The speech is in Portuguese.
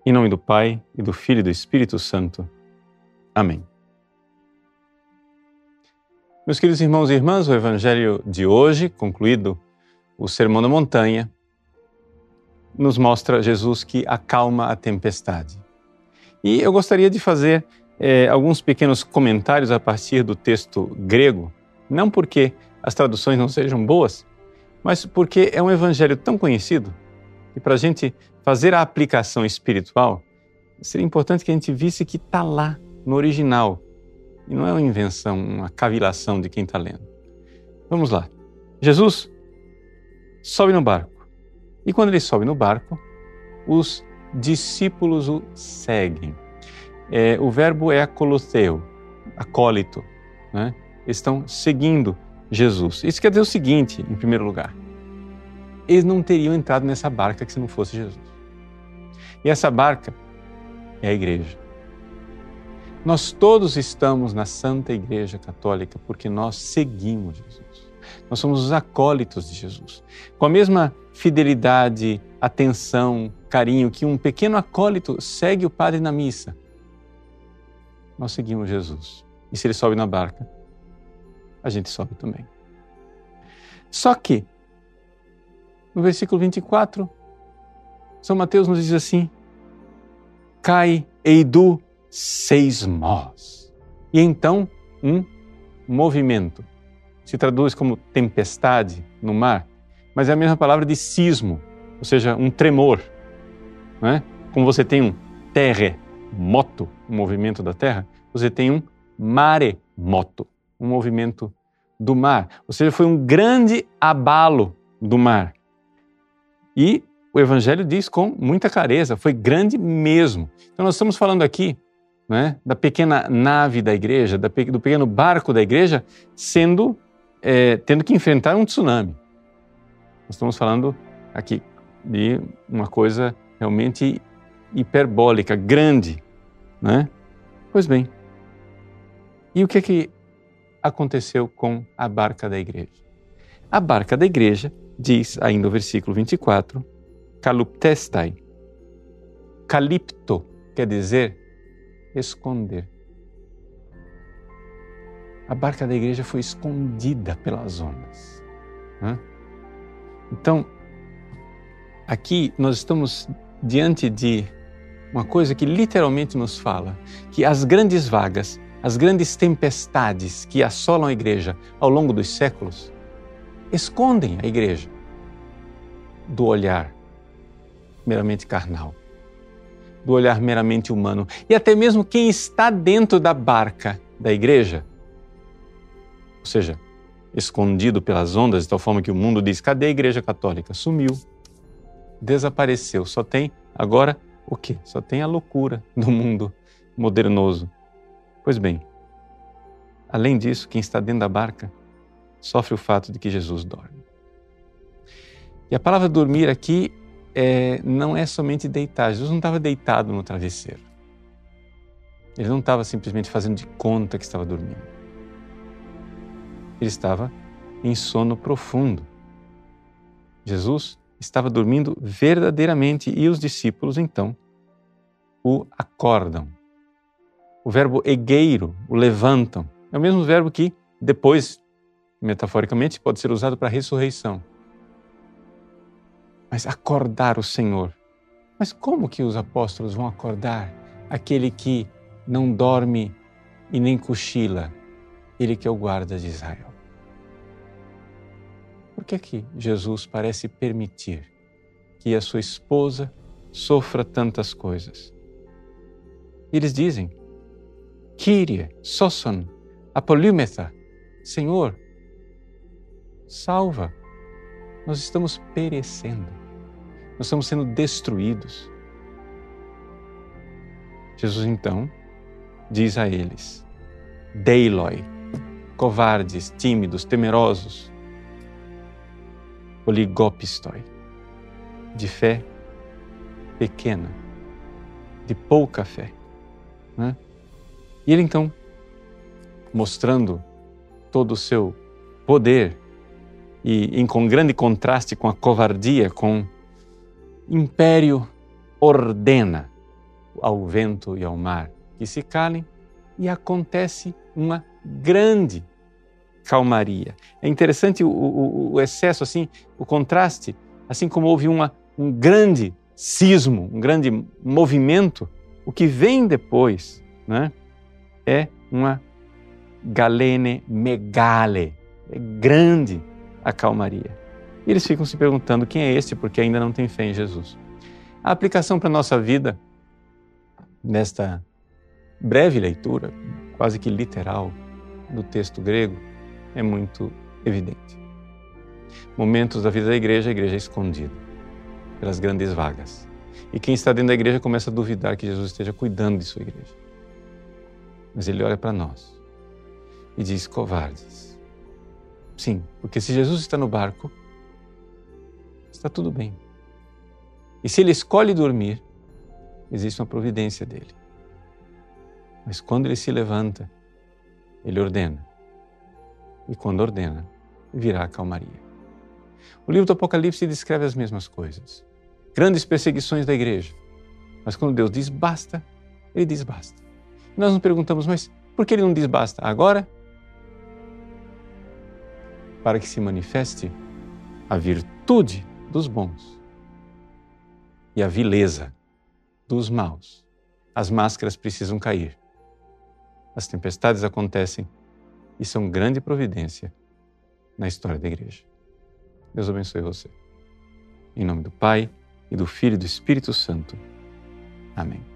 Em nome do Pai, e do Filho e do Espírito Santo. Amém. Meus queridos irmãos e irmãs, o Evangelho de hoje, concluído o Sermão da Montanha, nos mostra Jesus que acalma a tempestade. E eu gostaria de fazer alguns pequenos comentários a partir do texto grego, não porque as traduções não sejam boas, mas porque é um evangelho tão conhecido que para a gente fazer a aplicação espiritual, seria importante que a gente visse que está lá no original e não é uma invenção, uma cavilação de quem está lendo. Vamos lá. Jesus sobe no barco e quando ele sobe no barco, os discípulos o seguem. O verbo é akolotheo, acólito, né? Eles estão seguindo Jesus. Isso quer dizer o seguinte, em primeiro lugar: eles não teriam entrado nessa barca que se não fosse Jesus. E essa barca é a igreja. Nós todos estamos na Santa Igreja Católica porque nós seguimos Jesus. Nós somos os acólitos de Jesus. Com a mesma fidelidade, atenção, carinho que um pequeno acólito segue o padre na missa, nós seguimos Jesus. E se ele sobe na barca, a gente sobe também. Só que, no versículo 24, São Mateus nos diz assim: cai eidu seismós. E então um movimento. Se traduz como tempestade no mar, mas é a mesma palavra de sismo, ou seja, um tremor. Não é? Como você tem um terremoto, um movimento da terra, você tem um maremoto, um movimento do mar. Ou seja, foi um grande abalo do mar. E o Evangelho diz com muita clareza, foi grande mesmo. Então nós estamos falando aqui, né, da pequena nave da igreja, do pequeno barco da igreja, tendo que enfrentar um tsunami. Nós estamos falando aqui de uma coisa realmente hiperbólica, grande, né? Pois bem, e o que aconteceu com a barca da igreja? A barca da igreja diz, ainda no versículo 24, kaluptestai. Kalipto quer dizer esconder. A barca da igreja foi escondida pelas ondas. Então, aqui nós estamos diante de uma coisa que literalmente nos fala que as grandes vagas, as grandes tempestades que assolam a igreja ao longo dos séculos, escondem a igreja do olhar meramente carnal, do olhar meramente humano. E até mesmo quem está dentro da barca da igreja, ou seja, escondido pelas ondas, de tal forma que o mundo diz: cadê a igreja católica? Sumiu, desapareceu. Só tem agora o quê? Só tem a loucura do mundo modernoso. Pois bem, além disso, quem está dentro da barca sofre o fato de que Jesus dorme. E a palavra dormir aqui não é somente deitar. Jesus não estava deitado no travesseiro. Ele não estava simplesmente fazendo de conta que estava dormindo. Ele estava em sono profundo. Jesus estava dormindo verdadeiramente e os discípulos, então, o acordam. O verbo egeiro, o levantam, é o mesmo verbo que depois, metaforicamente, pode ser usado para a ressurreição. Mas acordar o Senhor. Mas como que os apóstolos vão acordar aquele que não dorme e nem cochila, ele que é o guarda de Israel? Por que Jesus parece permitir que a sua esposa sofra tantas coisas? Eles dizem: Kyrie, soson, apolymeta, Senhor, salva, nós estamos perecendo, nós estamos sendo destruídos. Jesus então diz a eles: Deiloi, covardes, tímidos, temerosos, oligopistoi, de fé pequena, de pouca fé. Né? E ele então, mostrando todo o seu poder e com grande contraste com a covardia, com império, ordena ao vento e ao mar que se calem, e acontece uma grande calmaria. É interessante o excesso, assim, o contraste, assim como houve um grande sismo, um grande movimento, o que vem depois, né, é uma galene megale, é grande a calmaria. E eles ficam se perguntando quem é este, porque ainda não tem fé em Jesus. A aplicação para a nossa vida, nesta breve leitura, quase que literal, do texto grego, é muito evidente. Momentos da vida da igreja, a igreja é escondida pelas grandes vagas. E quem está dentro da igreja começa a duvidar que Jesus esteja cuidando de sua igreja. Mas ele olha para nós e diz: covardes. Sim, porque se Jesus está no barco, está tudo bem. E se ele escolhe dormir, existe uma providência dele. Mas quando ele se levanta, ele ordena. E quando ordena, virá a calmaria. O livro do Apocalipse descreve as mesmas coisas. Grandes perseguições da igreja. Mas quando Deus diz basta, ele diz basta. E nós nos perguntamos, mas por que ele não diz basta agora? Para que se manifeste a virtude dos bons e a vileza dos maus. As máscaras precisam cair. As tempestades acontecem e são grande providência na história da igreja. Deus abençoe você. Em nome do Pai, e do Filho e do Espírito Santo. Amém.